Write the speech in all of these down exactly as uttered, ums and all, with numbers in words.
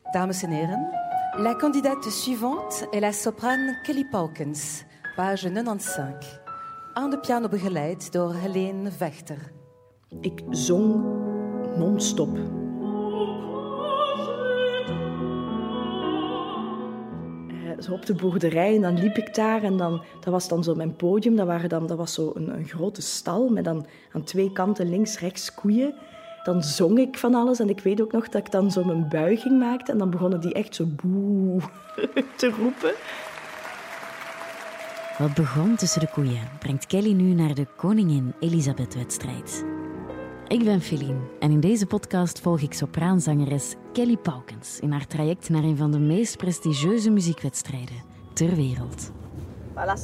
Dames en heren, la candidate suivante est la soprane Kelly Paukens, page negenennegentig. Aan de piano begeleid door Helene Vechter. Ik zong non-stop. Zo op de boerderij en dan liep ik daar en dan, dat was dan zo mijn podium. Dat, waren dan, dat was zo een, een grote stal met dan aan twee kanten links, rechts koeien. Dan zong ik van alles en ik weet ook nog dat ik dan zo mijn buiging maakte en dan begonnen die echt zo boe te roepen. Wat begon tussen de koeien brengt Kelly nu naar de Koningin Elisabeth-wedstrijd. Ik ben Feline en in deze podcast volg ik sopraanzangeres Kelly Paukens in haar traject naar een van de meest prestigieuze muziekwedstrijden ter wereld. Voilà.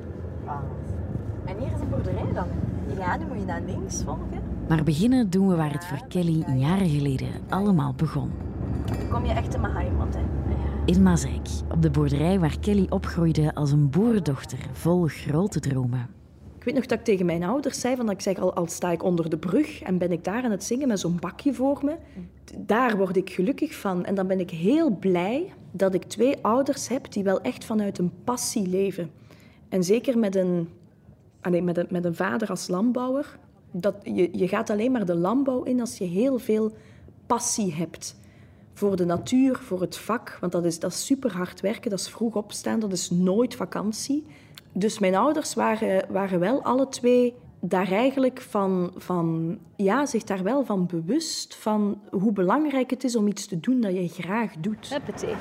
En hier is een boerderij dan. Ja, nu moet je naar links volgen. Maar beginnen doen we waar het voor Kelly jaren geleden allemaal begon. Dan kom je echt in mijn heimat, hè. In Maaseik, op de boerderij waar Kelly opgroeide als een boerendochter vol grote dromen. Ik weet nog dat ik tegen mijn ouders zei, van dat ik zeg, al, al sta ik onder de brug en ben ik daar aan het zingen met zo'n bakje voor me. Daar word ik gelukkig van. En dan ben ik heel blij dat ik twee ouders heb die wel echt vanuit een passie leven. En zeker met een, allez, met een, met een vader als landbouwer. Dat, je, je gaat alleen maar de landbouw in als je heel veel passie hebt. Voor de natuur, voor het vak. Want dat is, dat is super hard werken, dat is vroeg opstaan, dat is nooit vakantie. Dus mijn ouders waren, waren wel alle twee daar eigenlijk van, van, ja, zich daar wel van bewust van hoe belangrijk het is om iets te doen dat je graag doet. Huppatee.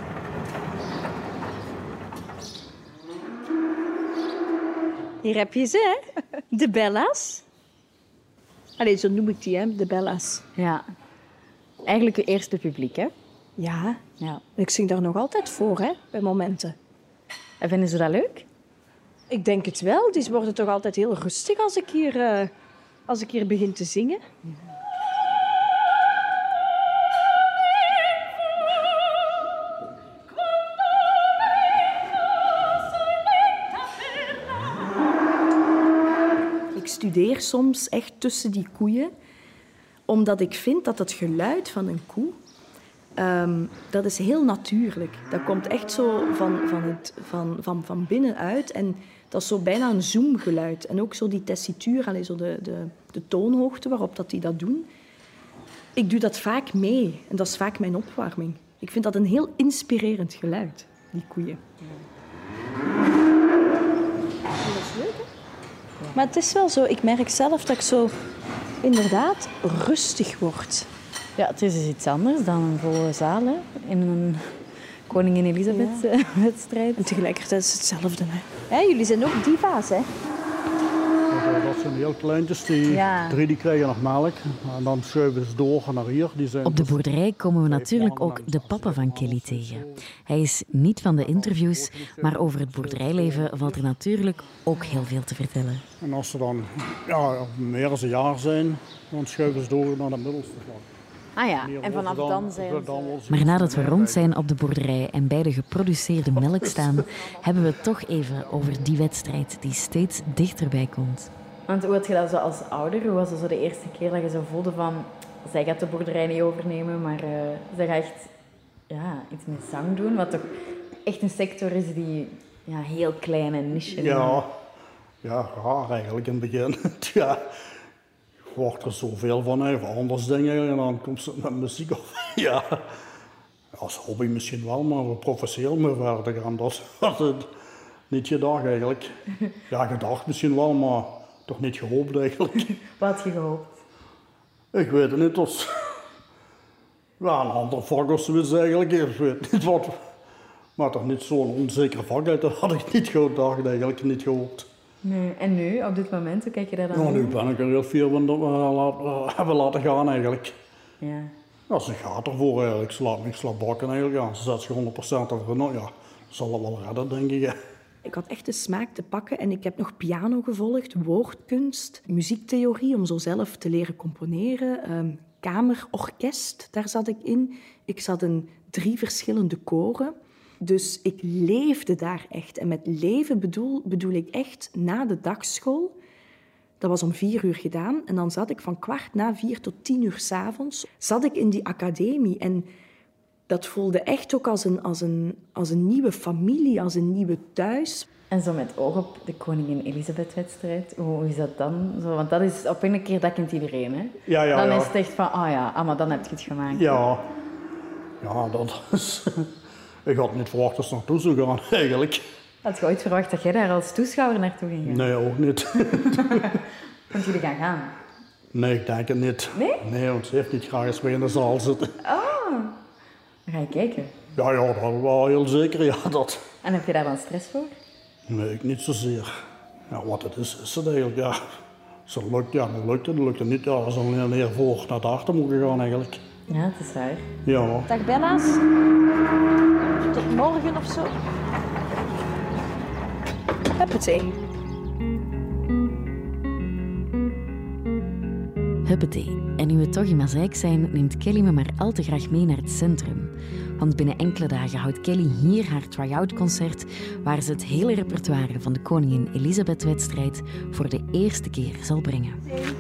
Hier heb je ze, hè? De Bella's. Allee, zo noem ik die, hè? De Bella's. Ja. Eigenlijk het eerste publiek, hè? Ja. Ja. Ik zing daar nog altijd voor, hè? Bij momenten. En vinden ze dat leuk? Ik denk het wel. Die worden toch altijd heel rustig als ik hier, uh, als ik hier begin te zingen. Ja. Ik studeer soms echt tussen die koeien, omdat ik vind dat het geluid van een koe, um, dat is heel natuurlijk. Dat komt echt zo van, van, het, van, van, van binnenuit en dat is zo bijna een zoomgeluid. En ook zo die tessituur, allez, zo de, de, de toonhoogte waarop dat die dat doen. Ik doe dat vaak mee en dat is vaak mijn opwarming. Ik vind dat een heel inspirerend geluid, die koeien. Dat is leuk, hè? Maar het is wel zo, ik merk zelf dat ik zo inderdaad rustig word. Ja, het is dus iets anders dan een volle zaal, hè? In een Koningin Elisabeth-wedstrijd. En tegelijkertijd is het hetzelfde, hè? Hè, jullie zijn ook diva's, hè? Dat zijn heel kleintjes, die ja. drie die krijgen nog melk. En dan schuiven ze door naar hier. Die zijn Op de boerderij komen we natuurlijk ook de papa van Kelly tegen. Hij is niet van de interviews, maar over het boerderijleven valt er natuurlijk ook heel veel te vertellen. En als ze dan ja, meer dan een jaar zijn, dan schuiven ze door naar de middelste slag. Ah ja, en vanaf dan zijn ze... Maar nadat we rond zijn op de boerderij en bij de geproduceerde melk staan, hebben we het toch even over die wedstrijd die steeds dichterbij komt. Want hoe had je dat zo als ouder? Hoe was het zo de eerste keer dat je zo voelde van... Zij gaat de boerderij niet overnemen, maar uh, zij gaat echt ja, iets met zang doen. Wat toch echt een sector is die ja, heel klein en niche. Ja, ja, raar eigenlijk in het begin. ja. Je verwacht er zoveel van, even anders dingen en dan komt ze met muziek af. ja, als hobby misschien wel, maar we professioneel mee verder gaan. Dat had het niet gedacht eigenlijk. Ja, gedacht misschien wel, maar toch niet gehoopt eigenlijk. Wat had je gehoopt? Ik weet het niet, als ja, een ander vak of zoiets eigenlijk. Ik weet niet wat, maar toch niet zo'n onzeker vak uit, dat had ik niet gedacht eigenlijk, niet gehoopt. Nee. En nu, op dit moment, hoe kijk je daar dan? Ja, nu ben ik er heel fier van dat we uh, hebben laten gaan eigenlijk. Ja. Ja, ze gaat ervoor eigenlijk. Ze laat niks laten bakken eigenlijk. Ja, ze zet zich honderd procent ervoor. Nou ja, zal het wel redden, denk ik. Ik had echt de smaak te pakken en ik heb nog piano gevolgd, woordkunst, muziektheorie om zo zelf te leren componeren, um, kamerorkest, daar zat ik in. Ik zat in drie verschillende koren. Dus ik leefde daar echt. En met leven bedoel, bedoel ik echt na de dagschool. Dat was om vier uur gedaan. En dan zat ik van kwart na vier tot tien uur 's avonds zat ik in die academie. En dat voelde echt ook als een, als, een, als een nieuwe familie, als een nieuwe thuis. En zo met oog op de Koningin Elisabeth-wedstrijd, hoe is dat dan? Zo, want dat is op een keer, dat kent iedereen, hè? Ja, ja, dan ja. is het echt van, ah oh ja, ah, maar dan heb je het gemaakt. Ja, ja dat is... Ik had niet verwacht dat ze naartoe zou gaan, eigenlijk. Had je ooit verwacht dat jij daar als toeschouwer naartoe ging gaan? Nee, ook niet. Want jullie gaan gaan? Nee, ik denk het niet. Nee? Nee, want ze heeft niet graag eens mee in de zaal zitten. Oh, dan ga je kijken. Ja, ja, dat wel heel zeker, ja, dat. En heb je daar dan stress voor? Nee, ik niet zozeer. Ja, wat het is, is het eigenlijk, ja. Als het lukt, ja, dan lukt het. Dan lukt het niet, ja, dan is alleen een neer voor naar het achter moeten gaan, eigenlijk. Ja, het is waar. Ja. Dag Bella's. Tot morgen of zo. Huppatee. Huppatee. En nu we toch in Mazeik zijn, neemt Kelly me maar al te graag mee naar het centrum. Want binnen enkele dagen houdt Kelly hier haar try-out concert, waar ze het hele repertoire van de Koningin Elisabeth-wedstrijd voor de eerste keer zal brengen.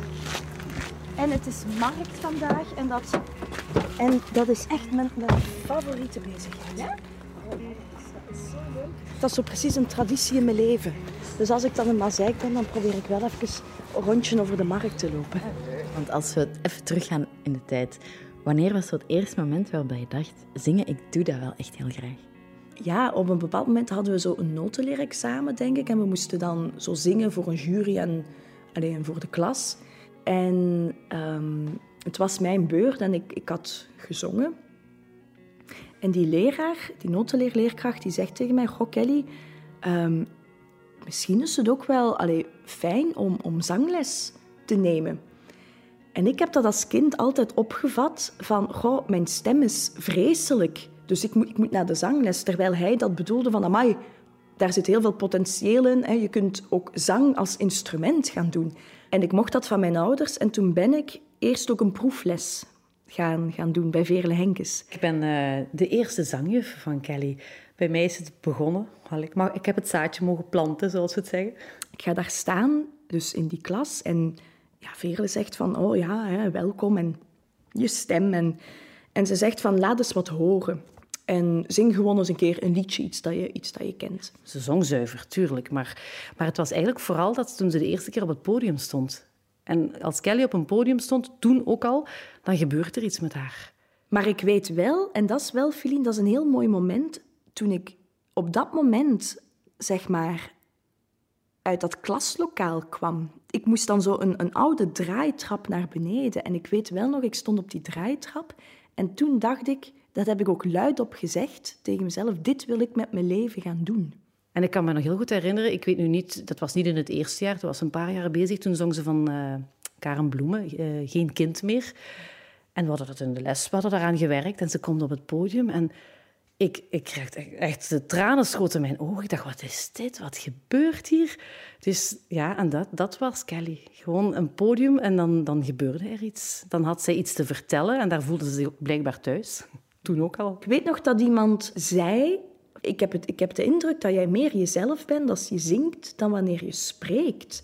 En het is markt vandaag en dat, en dat is echt mijn, mijn favoriete bezigheid. Ja? Oh, dat is zo leuk. Dat is zo precies een traditie in mijn leven. Dus als ik dan in Mazeik ben, dan probeer ik wel even een rondje over de markt te lopen. Want als we even teruggaan in de tijd, wanneer was zo het eerste moment waarbij je dacht, zingen, ik doe dat wel echt heel graag? Ja, op een bepaald moment hadden we zo een notenleerexamen, denk ik. En we moesten dan zo zingen voor een jury en alleen voor de klas. En um, het was mijn beurt en ik, ik had gezongen. En die leraar, die notenleerleerkracht, die zegt tegen mij... Goh, Kelly, um, misschien is het ook wel allee, fijn om, om zangles te nemen. En ik heb dat als kind altijd opgevat van... Goh, mijn stem is vreselijk, dus ik moet, ik moet naar de zangles. Terwijl hij dat bedoelde van... Amai, daar zit heel veel potentieel in. Hè. Je kunt ook zang als instrument gaan doen. En ik mocht dat van mijn ouders. En toen ben ik eerst ook een proefles gaan, gaan doen bij Veerle Henkes. Ik ben uh, de eerste zangjuf van Kelly. Bij mij is het begonnen. Ik, mag, ik heb het zaadje mogen planten, zoals we het zeggen. Ik ga daar staan, dus in die klas. En ja, Veerle zegt van, oh ja, hè, welkom. En je stem. En, en ze zegt van, laat eens wat horen. En zing gewoon eens een keer een liedje, iets dat je, iets dat je kent. Ze zong zuiver, tuurlijk. Maar, maar het was eigenlijk vooral dat toen ze de eerste keer op het podium stond. En als Kelly op een podium stond, toen ook al, dan gebeurt er iets met haar. Maar ik weet wel, en dat is wel, Feline, dat is een heel mooi moment, toen ik op dat moment, zeg maar, uit dat klaslokaal kwam. Ik moest dan zo een, een oude draaitrap naar beneden. En ik weet wel nog, ik stond op die draaitrap en toen dacht ik... Dat heb ik ook luidop gezegd tegen mezelf. Dit wil ik met mijn leven gaan doen. En ik kan me nog heel goed herinneren, ik weet nu niet, dat was niet in het eerste jaar, dat was een paar jaar bezig. Toen zong ze van uh, Karen Bloemen, uh, Geen kind meer. En we hadden dat in de les, we hadden daaraan gewerkt. En ze komt op het podium en ik, ik kreeg echt de tranen schoten in mijn ogen. Ik dacht, wat is dit? Wat gebeurt hier? Dus ja, en dat, dat was Kelly. Gewoon een podium en dan, dan gebeurde er iets. Dan had zij iets te vertellen en daar voelde ze zich ook blijkbaar thuis. Toen ook al. Ik weet nog dat iemand zei... Ik heb, het, ik heb de indruk dat jij meer jezelf bent als je zingt dan wanneer je spreekt.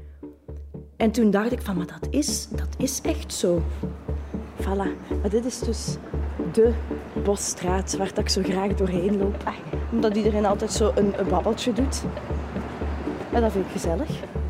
En toen dacht ik van, maar dat is, dat is echt zo. Voilà. Maar dit is dus de Bosstraat waar ik zo graag doorheen loop. Omdat iedereen altijd zo een, een babbeltje doet. En dat vind ik gezellig.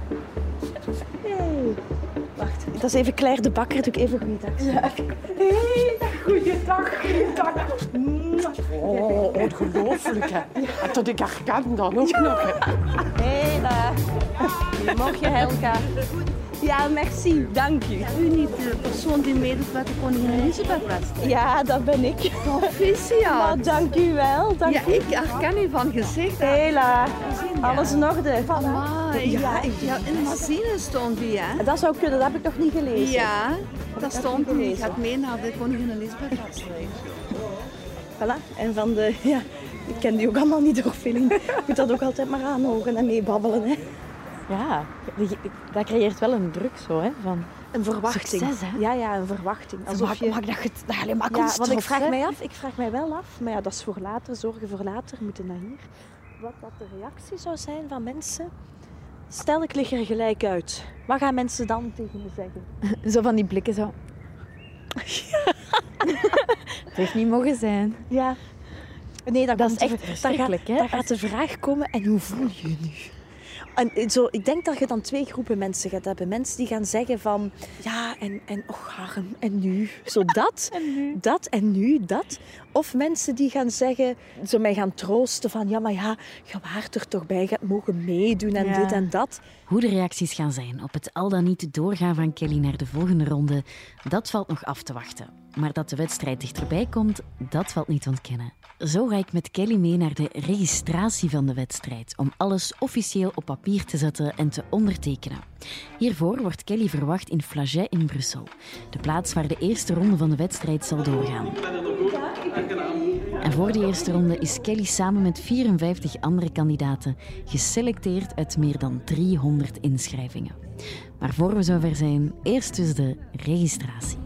Hey. Wacht, dat is even Claire de Bakker. Doe ik even goeiedag. Ja. Hey, goeiedag, goeiedag. Oh, ongelooflijk, hè. Ja. Dat ik herken dan ook nog. Hé, daar. Goedemorgen, Helga. Ja, merci. Dank u. U niet de persoon die meedoet met de Koningin Elisabeth-wedstrijd? Ja, dat ben ik. Proficiat. Nou, dank u wel. Dank ja, u. ik herken u van gezicht. Hela, alles in orde. Amai, ja, ja, in de magazine stond die, hè? Dat zou kunnen, dat heb ik nog niet gelezen. Ja, dat stond toen. Ik ga mee naar de Koningin Elisabeth-wedstrijd. Voilà, en van de... Ja, ik ken die ook allemaal niet door film. Ik moet dat ook altijd maar aanhoren en meebabbelen, hè. Ja, dat creëert wel een druk zo, hè, van een verwachting. Succes, hè? Ja, ja, een verwachting. Alsof maak, je... Maak dat je dat alleen maar ja, want ik vraag mij af, ik vraag mij wel af, maar ja, dat is voor later, zorgen voor later, we moeten naar hier. Wat dat de reactie zou zijn van mensen. Stel, ik lig er gelijk uit. Wat gaan mensen dan tegen me zeggen? Zo van die blikken zo. Ja. Het heeft niet mogen zijn. Ja. Nee, dat, Dat is komt echt de- dan verschrikkelijk, gaat, hè? dan gaat de vraag komen, en hoe voel je je nu? En zo, ik denk dat je dan twee groepen mensen gaat hebben. Mensen die gaan zeggen van, ja, en, en och, Harm, en nu? Zo dat, En nu? dat en nu, dat. Of mensen die gaan zeggen, zo mij gaan troosten van, ja, maar ja, je waart er toch bij, je hebt mogen meedoen en Ja. dit en dat. Hoe de reacties gaan zijn op het al dan niet doorgaan van Kelly naar de volgende ronde, dat valt nog af te wachten. Maar dat de wedstrijd dichterbij komt, dat valt niet te ontkennen. Zo ga ik met Kelly mee naar de registratie van de wedstrijd, om alles officieel op papier te zetten en te ondertekenen. Hiervoor wordt Kelly verwacht in Flagey in Brussel, de plaats waar de eerste ronde van de wedstrijd zal doorgaan. En voor de eerste ronde is Kelly samen met vierenvijftig andere kandidaten geselecteerd uit meer dan driehonderd inschrijvingen. Maar voor we zover zijn, eerst dus de registratie.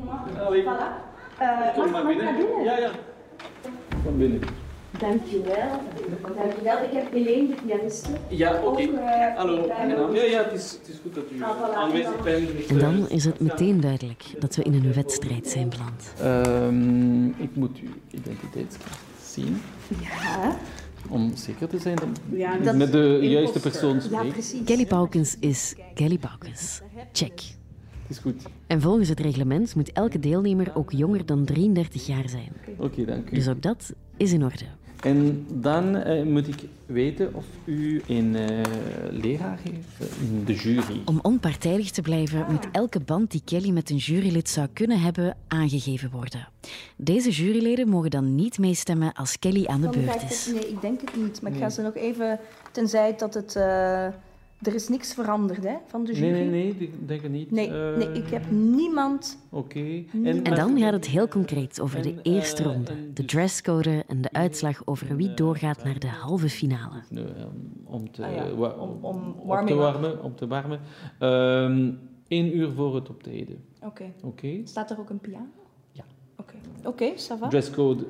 Kom maar binnen. Ja, ja. Kom binnen. Dankjewel. Dankjewel. Ik heb Helene, de pianiste. Ja, oké. Okay. Hallo. Ja, ja, het is, het is goed dat u aanwezig bent. En dan is het meteen duidelijk dat we in een wedstrijd zijn beland. Um, ik moet uw identiteitskaart zien. Ja. Om zeker te zijn dat Ja, ik dat met de is juiste imposter. persoon Ja, spreek. precies. Kelly Paukens is Kelly Paukens. Check. Het is goed. En volgens het reglement moet elke deelnemer ook jonger dan drieëndertig jaar zijn. Oké, okay, dank u. Dus ook dat is in orde. En dan uh, moet ik weten of u een uh, leraar heeft in de jury. Om onpartijdig te blijven moet elke band die Kelly met een jurylid zou kunnen hebben aangegeven worden. Deze juryleden mogen dan niet meestemmen als Kelly aan de beurt is. Nee, ik denk het niet. Maar ik ga ze nog even, tenzij dat het... Uh, er is niks veranderd, hè, van de jury. Nee, nee, nee, ik denk het niet. Nee, uh, nee, ik heb niemand... Oké. Okay. En, en dan gaat het heel concreet over de eerste ronde, de dresscode en de uitslag over wie doorgaat naar de halve finale. Nee, om te, ah, ja. wa- om, om, om te warmen. Om te warmen. Um, Eén uur voor het optreden. Oké. Okay. Okay. Staat er ook een piano? Ja. Oké, okay. okay, ça va. Dresscode,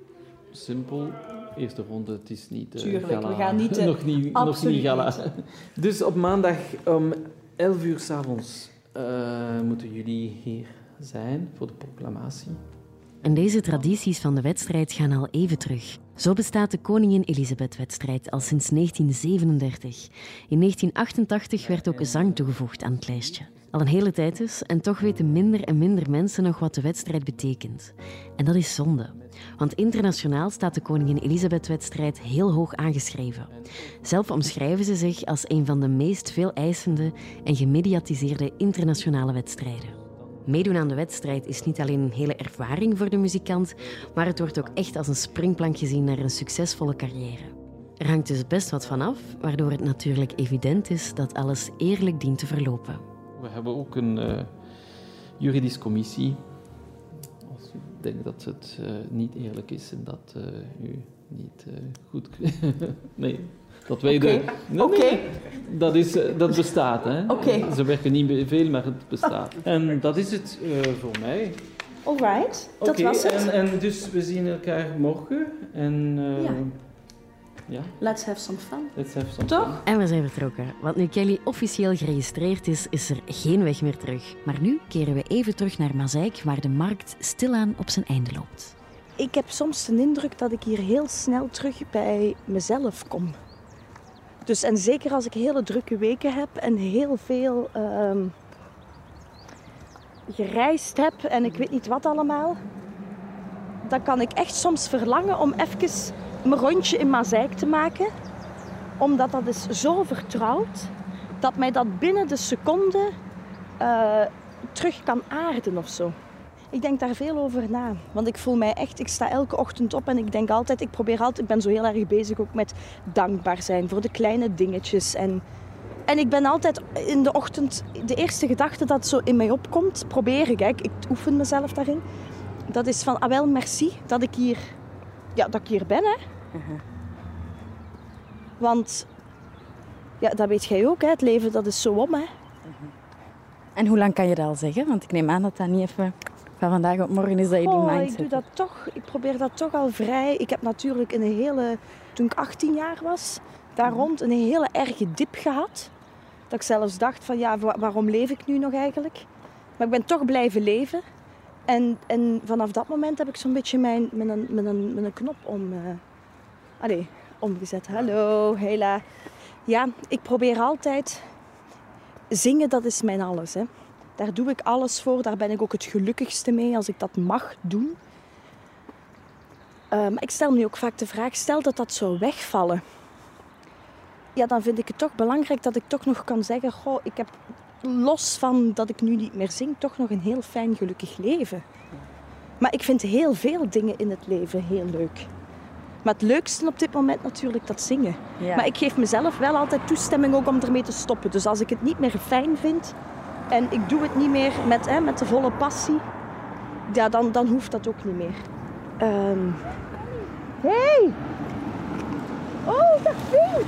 simpel. Eerste ronde, het is niet uh, Tuurlijk, gala. we gaan niet... Uh, nog niet, nog niet gala. Niet. Dus op maandag om elf uur 's avonds uh, moeten jullie hier zijn voor de proclamatie. En deze tradities van de wedstrijd gaan al even terug. Zo bestaat de Koningin Elisabeth-wedstrijd al sinds negentien zevenendertig. In negentien achtentachtig werd ook zang toegevoegd aan het lijstje. Al een hele tijd dus, en toch weten minder en minder mensen nog wat de wedstrijd betekent. En dat is zonde. Want internationaal staat de Koningin Elisabeth-wedstrijd heel hoog aangeschreven. Zelf omschrijven ze zich als een van de meest veel eisende en gemediatiseerde internationale wedstrijden. Meedoen aan de wedstrijd is niet alleen een hele ervaring voor de muzikant, maar het wordt ook echt als een springplank gezien naar een succesvolle carrière. Er hangt dus best wat van af, waardoor het natuurlijk evident is dat alles eerlijk dient te verlopen. We hebben ook een uh, juridische commissie. Als u denkt dat het uh, niet eerlijk is en dat uh, u niet uh, goed... nee, dat wij okay. de... Nee, Oké. okay. Dat, is, uh, dat bestaat, hè. Okay. Ze werken niet veel, maar het bestaat. En dat is het uh, voor mij. Alright, dat okay, was het. En, en dus we zien elkaar morgen. En... Uh, ja. Ja. Let's have some fun. Let's have some Toch? fun. En we zijn vertrokken. Want nu Kelly officieel geregistreerd is, is er geen weg meer terug. Maar nu keren we even terug naar Mazeik, waar de markt stilaan op zijn einde loopt. Ik heb soms de indruk dat ik hier heel snel terug bij mezelf kom. Dus, en zeker als ik hele drukke weken heb en heel veel uh, gereisd heb en ik weet niet wat allemaal, dan kan ik echt soms verlangen om even mijn rondje in Mazeik te maken. Omdat dat is zo vertrouwd, dat mij dat binnen de seconde uh, terug kan aarden of zo. Ik denk daar veel over na, want ik voel mij echt, ik sta elke ochtend op en ik denk altijd, ik probeer altijd, ik ben zo heel erg bezig ook met dankbaar zijn voor de kleine dingetjes. En, en ik ben altijd in de ochtend, de eerste gedachte dat zo in mij opkomt, probeer ik, hè, ik oefen mezelf daarin. Dat is van, ah wel, merci dat ik hier, ja, dat ik hier ben, hè. Uh-huh. Want, ja, dat weet jij ook, hè, het leven dat is zo om, hè. Uh-huh. En hoe lang kan je dat al zeggen? Want ik neem aan dat dat niet even van vandaag op morgen is dat je die oh, mindset. Ik doe dat toch, ik probeer dat toch al vrij. Ik heb natuurlijk een hele, toen ik achttien jaar was, daar rond een hele erge dip gehad. Dat ik zelfs dacht van, ja, waarom leef ik nu nog eigenlijk? Maar ik ben toch blijven leven. En, en vanaf dat moment heb ik zo'n beetje mijn, met, een, met, een, met een knop om, uh, allee, omgezet. Hallo, hela. Ja, ik probeer altijd... Zingen, dat is mijn alles. Hè. Daar doe ik alles voor. Daar ben ik ook het gelukkigste mee als ik dat mag doen. Uh, maar ik stel me ook vaak de vraag, stel dat dat zou wegvallen. Ja, dan vind ik het toch belangrijk dat ik toch nog kan zeggen... Goh, ik heb los van dat ik nu niet meer zing, toch nog een heel fijn, gelukkig leven. Maar ik vind heel veel dingen in het leven heel leuk. Maar het leukste op dit moment natuurlijk dat zingen. Ja. Maar ik geef mezelf wel altijd toestemming ook om ermee te stoppen. Dus als ik het niet meer fijn vind en ik doe het niet meer met, hè, met de volle passie, ja, dan, dan hoeft dat ook niet meer. Um... Hey! Oh, dag Fien!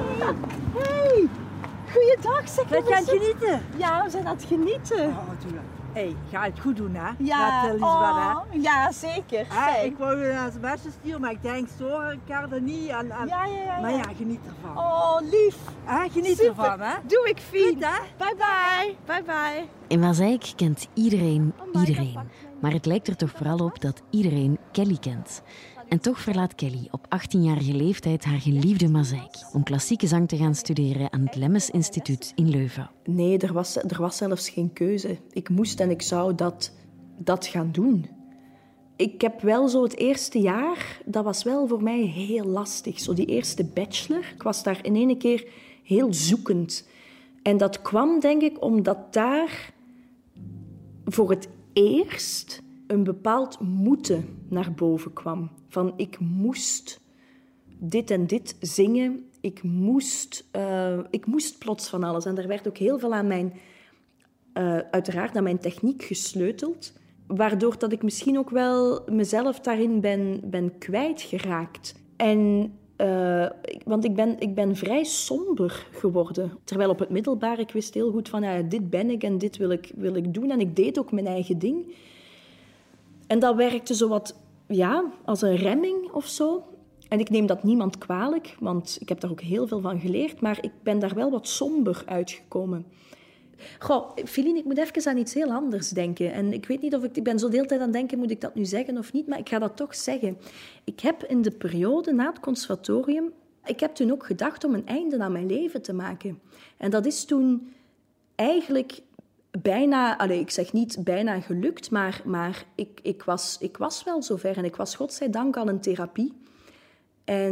Hey! Goeiedag, zeg. Ben je aan het genieten? Ja, we zijn aan het genieten. Oh, hé, hey, ga het goed doen, hè? Ja, met Elisabeth, oh, hè? Ja, zeker. Hey, ik wou je een sms'je sturen, maar ik denk, stoor ik er niet. En, en... Ja, ja, ja, ja. Maar ja, geniet ervan. Oh, lief. Hè? Geniet Super. ervan, hè? Doe ik, Fien. Goed, hè? Bye, bye. Bye, bye. In Mazeik kent iedereen iedereen. Maar het lijkt er toch vooral op dat iedereen Kelly kent. En toch verlaat Kelly op achttienjarige leeftijd haar geliefde Mazeik om klassieke zang te gaan studeren aan het Lemmes Instituut in Leuven. Nee, er was, er was zelfs geen keuze. Ik moest en ik zou dat, dat gaan doen. Ik heb wel zo het eerste jaar, dat was wel voor mij heel lastig. Zo die eerste bachelor, ik was daar in één keer heel zoekend. En dat kwam denk ik omdat daar voor het eerst een bepaald moeten naar boven kwam. Van ik moest dit en dit zingen. Ik moest, uh, ik moest plots van alles. En er werd ook heel veel aan mijn, uh, uiteraard aan mijn techniek gesleuteld. Waardoor dat ik misschien ook wel mezelf daarin ben, ben kwijtgeraakt. En, uh, want ik ben, ik ben vrij somber geworden. Terwijl op het middelbaar, ik wist heel goed van ja, dit ben ik en dit wil ik, wil ik doen. En ik deed ook mijn eigen ding. En dat werkte zo wat, ja, als een remming of zo. En ik neem dat niemand kwalijk, want ik heb daar ook heel veel van geleerd. Maar ik ben daar wel wat somber uitgekomen. Goh, Feline, ik moet even aan iets heel anders denken. En ik weet niet of ik... Ik ben zo de hele tijd aan het denken, moet ik dat nu zeggen of niet? Maar ik ga dat toch zeggen. Ik heb in de periode na het conservatorium... Ik heb toen ook gedacht om een einde aan mijn leven te maken. En dat is toen eigenlijk... Bijna, allez, ik zeg niet bijna gelukt, maar, maar ik, ik, was, ik was wel zover. En ik was godzijdank al in therapie. En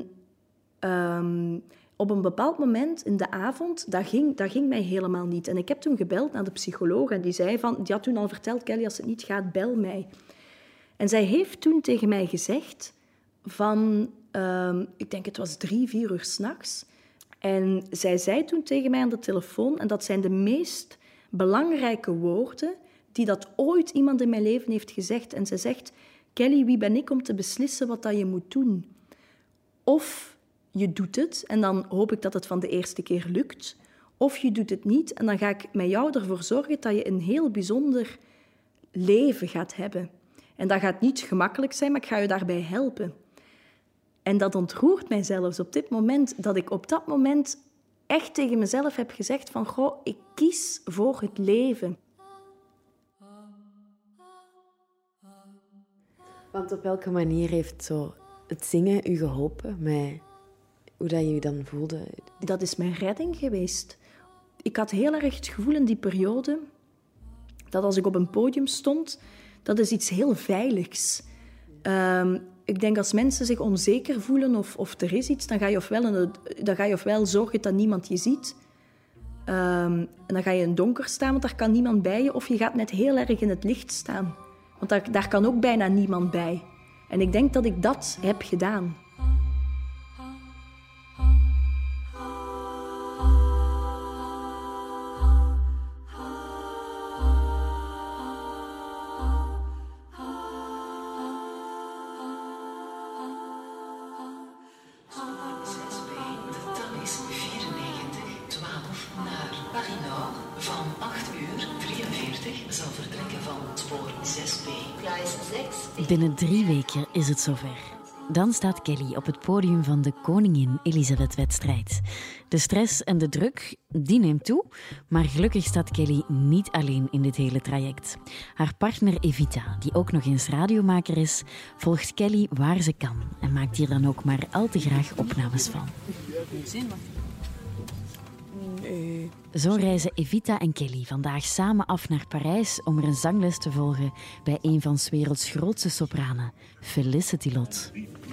um, op een bepaald moment in de avond, dat ging, dat ging mij helemaal niet. En ik heb toen gebeld naar de psycholoog en die zei van... Die had toen al verteld, Kelly, als het niet gaat, bel mij. En zij heeft toen tegen mij gezegd van... Um, ik denk het was drie, vier uur 's nachts. En zij zei toen tegen mij aan de telefoon... En dat zijn de meest... belangrijke woorden die dat ooit iemand in mijn leven heeft gezegd. En ze zegt, Kelly, wie ben ik om te beslissen wat dat je moet doen? Of je doet het en dan hoop ik dat het van de eerste keer lukt. Of je doet het niet en dan ga ik met jou ervoor zorgen dat je een heel bijzonder leven gaat hebben. En dat gaat niet gemakkelijk zijn, maar ik ga je daarbij helpen. En dat ontroert mij zelfs op dit moment, dat ik op dat moment... echt tegen mezelf heb gezegd van... Goh, ik kies voor het leven. Want op welke manier heeft zo het zingen u geholpen? Met hoe dat je je dan voelde? Dat is mijn redding geweest. Ik had heel erg het gevoel in die periode... dat als ik op een podium stond... dat is iets heel veiligs. Um, Ik denk als mensen zich onzeker voelen of, of er is iets, dan ga je ofwel, een, dan ga je ofwel zorgen dat niemand je ziet. Um, en dan ga je in het donker staan, want daar kan niemand bij je. Of je gaat net heel erg in het licht staan. Want daar, daar kan ook bijna niemand bij. En ik denk dat ik dat heb gedaan. Binnen drie weken is het zover. Dan staat Kelly op het podium van de Koningin Elisabeth-wedstrijd. De stress en de druk, die neemt toe. Maar gelukkig staat Kelly niet alleen in dit hele traject. Haar partner Evita, die ook nog eens radiomaker is, volgt Kelly waar ze kan en maakt hier dan ook maar al te graag opnames van. Nee. Zo reizen Evita en Kelly vandaag samen af naar Parijs om er een zangles te volgen bij een van 's werelds grootste sopranen, Felicity Lott.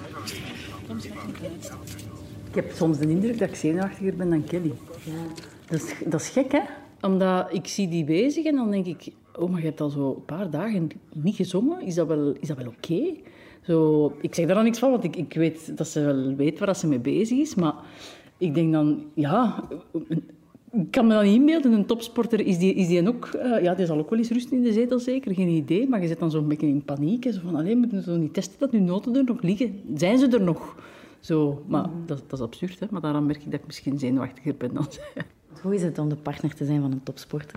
Ik heb soms de indruk dat ik zenuwachtiger ben dan Kelly. Ja. Dat is, dat is gek, hè? Omdat ik zie die bezig en dan denk ik... Oh, maar je hebt al zo een paar dagen niet gezongen. Is dat wel, is dat wel oké? Okay? Zo, ik zeg daar dan niks van, want ik, ik weet dat ze wel weet waar ze mee bezig is. Maar ik denk dan... Ja... Ik kan me dan niet inbeelden, een topsporter, is die, is die ook... Uh, ja, die zal ook wel eens rusten in de zetel, zeker. Geen idee. Maar je zit dan zo'n beetje in paniek. Zo van, alleen moeten we niet testen dat nu noten er nog liggen. Zijn ze er nog? Zo, maar mm. dat, dat is absurd, hè. Maar daarom merk ik dat ik misschien zenuwachtiger ben dan zij. Hoe is het om de partner te zijn van een topsporter?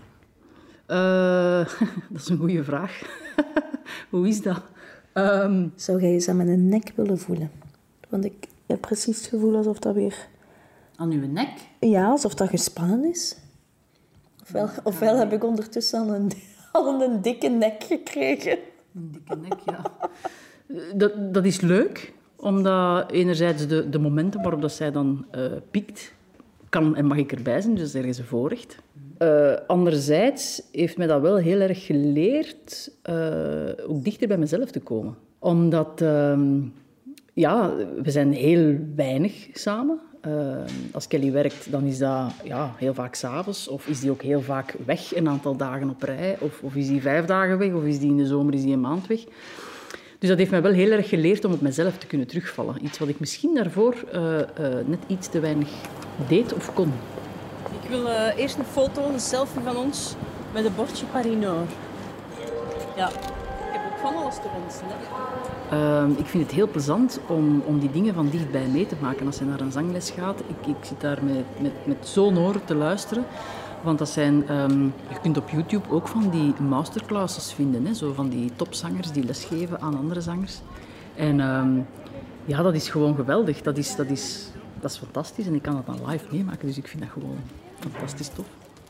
Uh, dat is een goede vraag. Hoe is dat? Um, Zou jij eens aan mijn nek willen voelen? Want ik heb precies het gevoel alsof dat weer... Aan uw nek? Ja, alsof dat gespannen is. Ofwel, ofwel heb ik ondertussen al een, al een dikke nek gekregen. Een dikke nek, ja. Dat, dat is leuk, omdat enerzijds de, de momenten waarop dat zij dan uh, piekt, kan en mag ik erbij zijn, dus ergens een voorrecht. Uh, anderzijds heeft mij dat wel heel erg geleerd uh, ook dichter bij mezelf te komen. Omdat, uh, ja, we zijn heel weinig samen. Uh, als Kelly werkt, dan is dat ja, heel vaak 's avonds. Of is die ook heel vaak weg, een aantal dagen op rij. Of, of is die vijf dagen weg, of is die in de zomer is die een maand weg. Dus dat heeft mij wel heel erg geleerd om op mezelf te kunnen terugvallen. Iets wat ik misschien daarvoor uh, uh, net iets te weinig deed of kon. Ik wil uh, eerst een foto, een selfie van ons met een bordje Paris Nord. Ja, ik heb ook van alles te wensen. Uh, ik vind het heel plezant om, om die dingen van dichtbij mee te maken. Als je naar een zangles gaat, ik, ik zit daar met, met, met zo'n oren te luisteren. Want dat zijn, um, je kunt op YouTube ook van die masterclasses vinden. Hè? Zo van die topzangers die lesgeven aan andere zangers. En um, ja, dat is gewoon geweldig. Dat is, dat, is, dat is fantastisch en ik kan dat dan live meemaken. Dus ik vind dat gewoon fantastisch tof.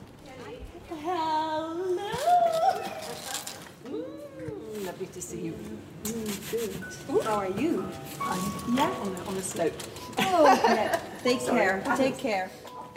Lovely to see you. Mm, good. How are you? I'm, yeah, on the, on the slope. Oh, yeah. Take care. Take care.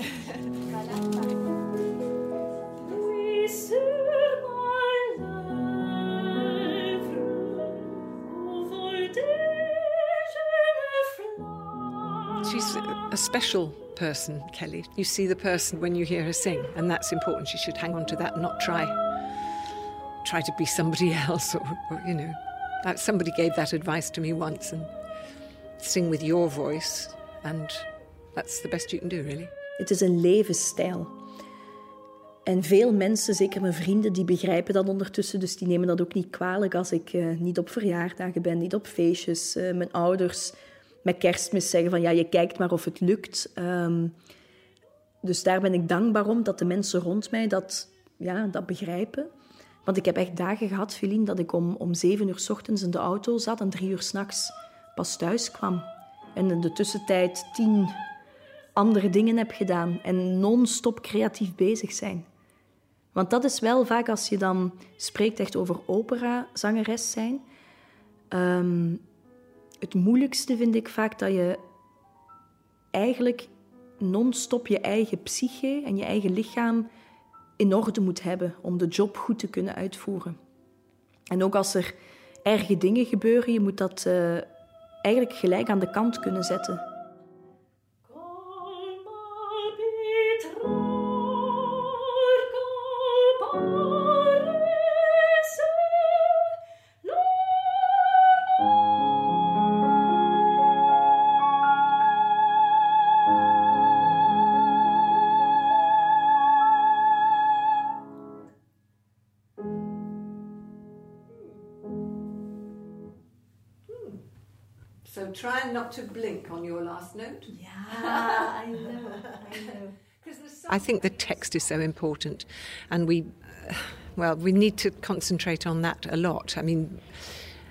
She's a special person, Kelly. You see the person when you hear her sing, and that's important. You should hang on to that and not try try to be somebody else, or, or you know. That somebody gave that advice to me once, and sing with your voice, and that's the best you can do, really. Het is een levensstijl. En veel mensen, zeker mijn vrienden, die begrijpen dat ondertussen. Dus die nemen dat ook niet kwalijk als ik uh, niet op verjaardagen ben, niet op feestjes. Uh, mijn ouders met Kerstmis zeggen van ja, je kijkt maar of het lukt. Um, dus daar ben ik dankbaar om dat de mensen rond mij dat, ja, dat begrijpen. Want ik heb echt dagen gehad, Feline, dat ik om, om zeven uur 's ochtends in de auto zat en drie uur 's nachts pas thuis kwam. En in de tussentijd tien andere dingen heb gedaan en non-stop creatief bezig zijn. Want dat is wel vaak, als je dan spreekt echt over operazangeres zijn. Um, het moeilijkste vind ik vaak dat je eigenlijk non-stop je eigen psyche en je eigen lichaam in orde moet hebben om de job goed te kunnen uitvoeren. En ook als er erge dingen gebeuren, je moet dat uh, eigenlijk gelijk aan de kant kunnen zetten. So try not to blink on your last note. Yeah, I know, I know. I think the text is so important, and we, uh, well, we need to concentrate on that a lot. I mean,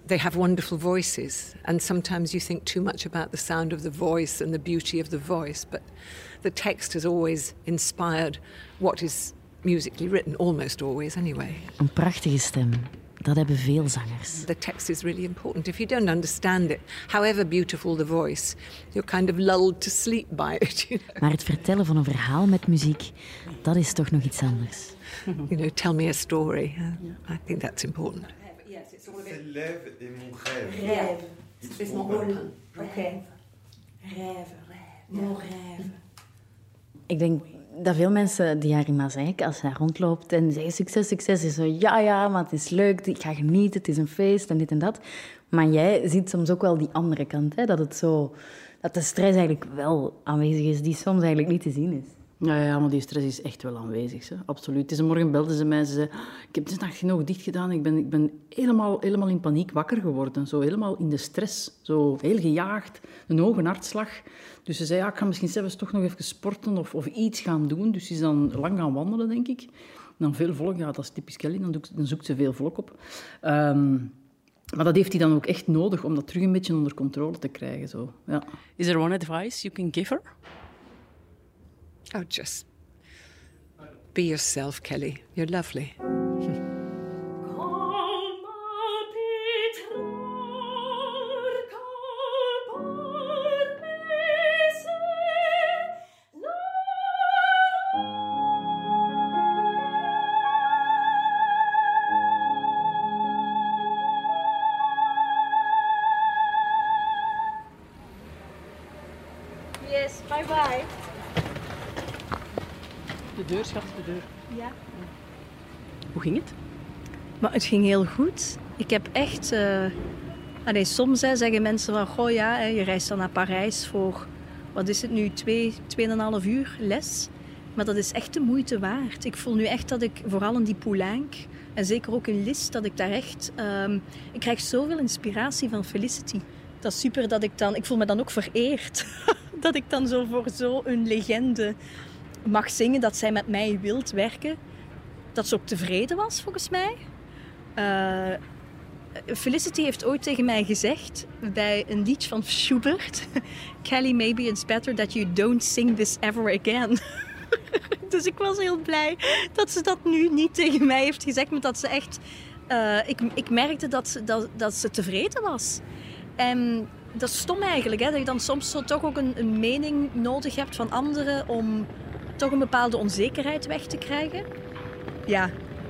they have wonderful voices, and sometimes you think too much about the sound of the voice and the beauty of the voice, but the text has always inspired what is musically written, almost always anyway. Een prachtige stem. Dat hebben veel zangers. The text is really important. If you don't understand it, however beautiful the voice, you're kind of lulled to sleep by it. You know? Maar het vertellen van een verhaal met muziek, dat is toch nog iets anders. You know, tell me a story. Uh, I think that's important. L'élève est mon rêve. Rêve. C'est mon rêve. Rêve. Rêve. Mon rêve. Ik denk dat veel mensen die haar in Mazeik, als ze daar rondloopt en zeggen succes, succes, is zo ja, ja, maar het is leuk, ik ga genieten, het is een feest en dit en dat. Maar jij ziet soms ook wel die andere kant, hè? Dat het zo, dat de stress eigenlijk wel aanwezig is, die soms eigenlijk niet te zien is. Ja, ja, maar die stress is echt wel aanwezig. Hè? Absoluut. Deze morgen belden ze mij en ze zei, ik heb de nacht genoeg dicht gedaan. Ik ben, ik ben helemaal, helemaal in paniek wakker geworden. Zo helemaal in de stress. Zo heel gejaagd. Een hoge hartslag. Dus ze zei, ja, ik ga misschien zelfs toch nog even sporten of, of iets gaan doen. Dus ze is dan lang gaan wandelen, denk ik. En dan veel volk. Ja, dat is typisch Kelly. Dan, doe ik, dan zoekt ze veel volk op. Um, maar dat heeft hij dan ook echt nodig om dat terug een beetje onder controle te krijgen. Zo. Ja. Is there one advice you can give her? Oh, just be yourself, Kelly. You're lovely. Yes, bye bye. De deur, schat, de deur. Ja. Hoe ging het? Maar het ging heel goed. Ik heb echt... Uh... Allee, soms hè, zeggen mensen van... Goh ja, hè, je reist dan naar Parijs voor... Wat is het nu? Twee, tweeënhalf uur les. Maar dat is echt de moeite waard. Ik voel nu echt dat ik, vooral in die Poulenc... En zeker ook in Liszt, dat ik daar echt... Um, ik krijg zoveel inspiratie van Felicity. Dat is super dat ik dan... Ik voel me dan ook vereerd. Dat ik dan zo voor zo'n legende... mag zingen, dat zij met mij wilt werken. Dat ze ook tevreden was, volgens mij. Uh, Felicity heeft ooit tegen mij gezegd, bij een liedje van Schubert... Kelly, maybe it's better that you don't sing this ever again. Dus ik was heel blij dat ze dat nu niet tegen mij heeft gezegd. Maar dat ze echt... Uh, ik, ik merkte dat ze, dat, dat ze tevreden was. En... Dat is stom eigenlijk, hè? Dat je dan soms zo toch ook een, een mening nodig hebt van anderen om toch een bepaalde onzekerheid weg te krijgen. Ja.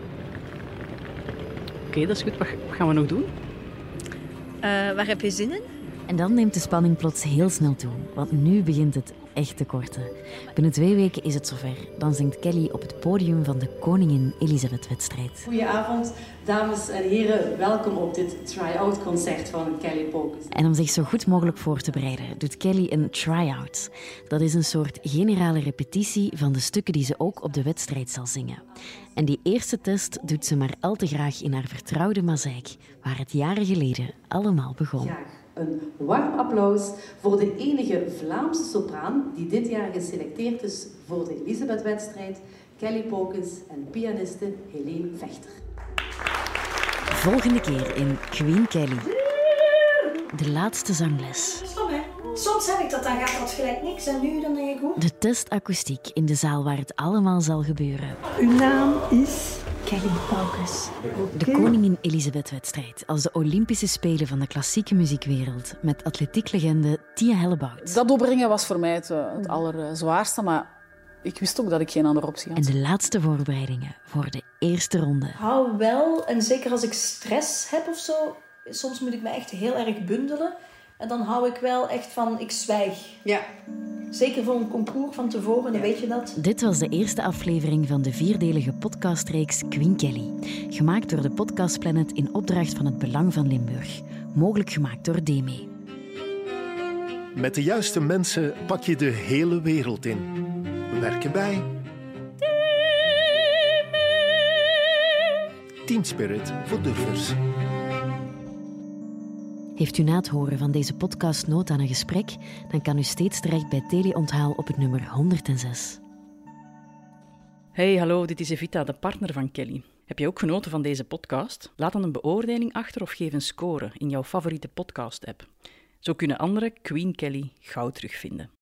Oké, okay, dat is goed. Wat, wat gaan we nog doen? Uh, waar heb je zin in? En dan neemt de spanning plots heel snel toe, want nu begint het echt te korten. Binnen twee weken is het zover. Dan zingt Kelly op het podium van de Koningin Elisabeth-wedstrijd. Goedenavond, dames en heren. Welkom op dit try-out concert van Kelly Pokens. En om zich zo goed mogelijk voor te bereiden, doet Kelly een try-out. Dat is een soort generale repetitie van de stukken die ze ook op de wedstrijd zal zingen. En die eerste test doet ze maar al te graag in haar vertrouwde Mazeik, waar het jaren geleden allemaal begon. Ja. Een warm applaus voor de enige Vlaamse sopraan die dit jaar geselecteerd is voor de Elisabeth-wedstrijd, Kelly Pokens en pianiste Helene Vechter. Volgende keer in Queen Kelly. De laatste zangles. Stom, hè? Soms heb ik dat, dan gaat dat gelijk niks en nu dan denk ik goed. De testakoestiek in de zaal waar het allemaal zal gebeuren. Uw naam is... Kelly Pokens. De Koningin Elisabeth-wedstrijd als de Olympische Spelen van de klassieke muziekwereld met atletieklegende Tia Hellebout. Dat opbrengen was voor mij het, het allerzwaarste, maar ik wist ook dat ik geen andere optie had. En de laatste voorbereidingen voor de eerste ronde. Ik hou wel, en zeker als ik stress heb of zo, soms moet ik me echt heel erg bundelen. En dan hou ik wel echt van, ik zwijg. Ja. Zeker voor een concours van tevoren, dan weet je dat. Dit was de eerste aflevering van de vierdelige podcastreeks Queen Kelly. Gemaakt door de Podcast Planet in opdracht van het Belang van Limburg. Mogelijk gemaakt door D M E. Met de juiste mensen pak je de hele wereld in. We werken bij... Team Spirit voor durvers. Heeft u na het horen van deze podcast nood aan een gesprek, dan kan u steeds terecht bij Teleonthaal op het nummer honderd zes. Hey, hallo, dit is Evita, de partner van Kelly. Heb je ook genoten van deze podcast? Laat dan een beoordeling achter of geef een score in jouw favoriete podcast-app. Zo kunnen anderen Queen Kelly gauw terugvinden.